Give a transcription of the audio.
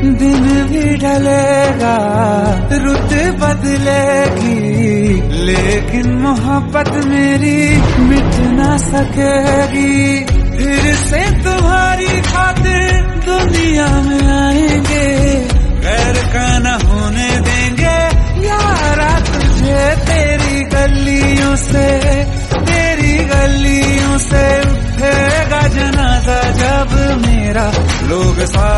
दिन भी ढलेगा, रुत बदलेगी, लेकिन मोहब्बत मेरी मिट ना सकेगी। फिर से तुम्हारी खातिर दुनिया में आएंगे, गैर का न होने देंगे यारा तुझे। तेरी गलियों से उठेगा जनाजा जब मेरा, लोग सारे